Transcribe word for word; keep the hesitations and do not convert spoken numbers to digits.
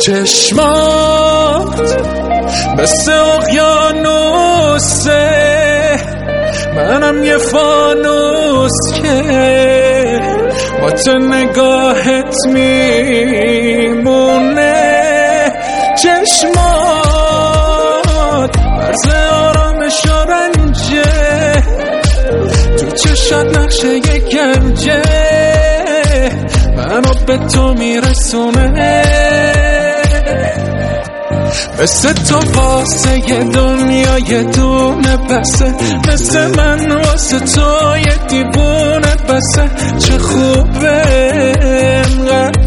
چشمات مثل اقیانوسه، منم یه فانوس که با تو نگاهت میمونه. چشمات مرز آرامش و رنجه، تو چشات نقشه یه گنجه، منو به تو میرسونه. مثل تو واسه یه دنیا یه دونه بسه، مثل من واسه تو یه دیوونه بسه. چه خوبه انقدر